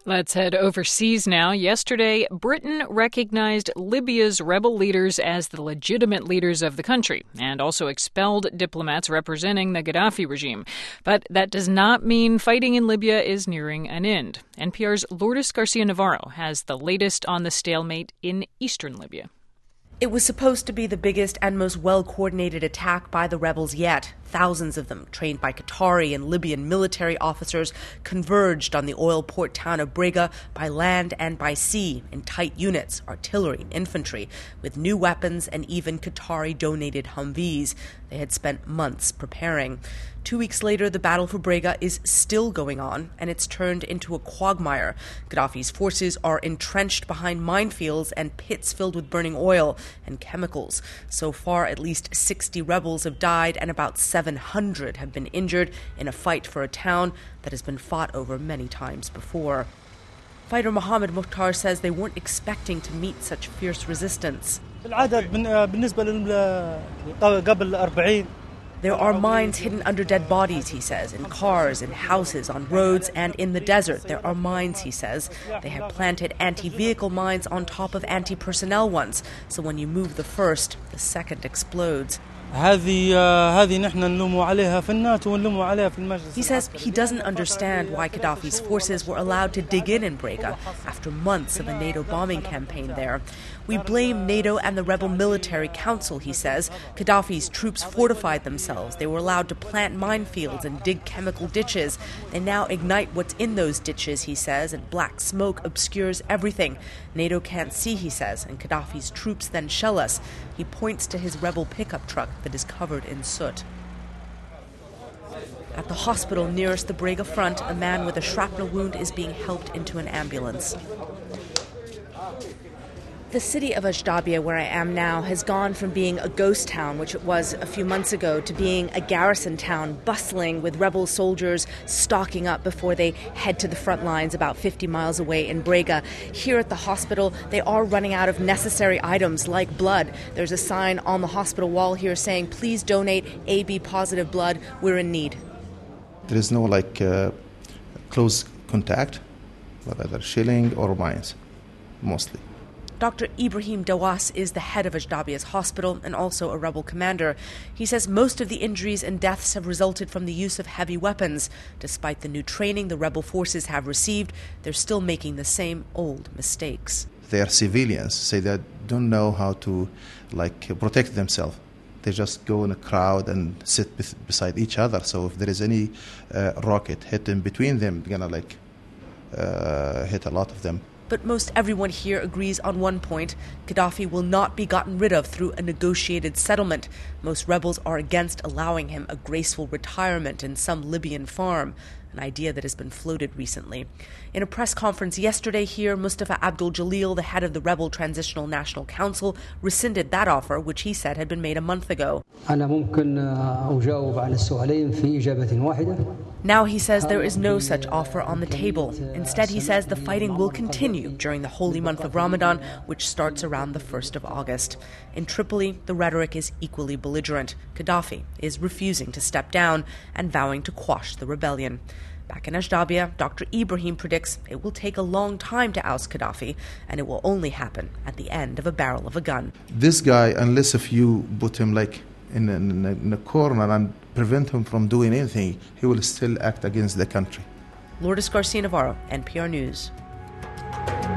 Let's head overseas now. Yesterday, Britain recognized Libya's rebel leaders as the legitimate leaders of the country and also expelled diplomats representing the Gaddafi regime. But that does not mean fighting in Libya is nearing an end. NPR's Lourdes Garcia Navarro has the latest on the stalemate in eastern Libya. It was supposed to be the biggest and most well-coordinated attack by the rebels yet. Thousands of them, trained by Qatari and Libyan military officers, converged on the oil port town of Brega by land and by sea in tight units, artillery, infantry, with new weapons and even Qatari-donated Humvees. They had spent months preparing. 2 weeks later, the battle for Brega is still going on, and it's turned into a quagmire. Gaddafi's forces are entrenched behind minefields and pits filled with burning oil and chemicals. So far, at least 60 rebels have died, and about 700 have been injured in a fight for a town that has been fought over many times before. Fighter Mohammed Mukhtar says they weren't expecting to meet such fierce resistance. There are mines hidden under dead bodies, he says, in cars, in houses, on roads, and in the desert. There are mines, he says. They have planted anti-vehicle mines on top of anti-personnel ones, so when you move the first, the second explodes. He says he doesn't understand why Gaddafi's forces were allowed to dig in Brega after months of a NATO bombing campaign there. We blame NATO and the rebel military council, he says. Gaddafi's troops fortified themselves. They were allowed to plant minefields and dig chemical ditches. They now ignite what's in those ditches, he says, and black smoke obscures everything. NATO can't see, he says, and Gaddafi's troops then shell us. He points to his rebel pickup truck that is covered in soot. At the hospital nearest the Brega front, a man with a shrapnel wound is being helped into an ambulance. The city of Ajdabiya, where I am now, has gone from being a ghost town, which it was a few months ago, to being a garrison town, bustling with rebel soldiers stocking up before they head to the front lines about 50 miles away in Brega. Here at the hospital, they are running out of necessary items like blood. There's a sign on the hospital wall here saying, please donate AB-positive blood. We're in need. There is no close contact, but either shelling or mines, mostly. Dr. Ibrahim Dawas is the head of Ajdabiya's hospital and also a rebel commander. He says most of the injuries and deaths have resulted from the use of heavy weapons. Despite the new training the rebel forces have received, they're still making the same old mistakes. They are civilians, so they don't know how to protect themselves. They just go in a crowd and sit beside each other. So if there is any rocket hit in between them, they're gonna hit a lot of them. But most everyone here agrees on one point. Gaddafi will not be gotten rid of through a negotiated settlement. Most rebels are against allowing him a graceful retirement in some Libyan farm, an idea that has been floated recently. In a press conference yesterday here, Mustafa Abdul Jalil, the head of the rebel Transitional National Council, rescinded that offer, which he said had been made a month ago. Now he says there is no such offer on the table. Instead, he says the fighting will continue during the holy month of Ramadan, which starts around the 1st of August. In Tripoli, the rhetoric is equally belligerent. Gaddafi is refusing to step down and vowing to quash the rebellion. Back in Ajdabiya, Dr. Ibrahim predicts it will take a long time to oust Gaddafi, and it will only happen at the end of a barrel of a gun. This guy, unless if you put him in a corner and prevent him from doing anything, he will still act against the country. Lourdes Garcia Navarro, NPR News.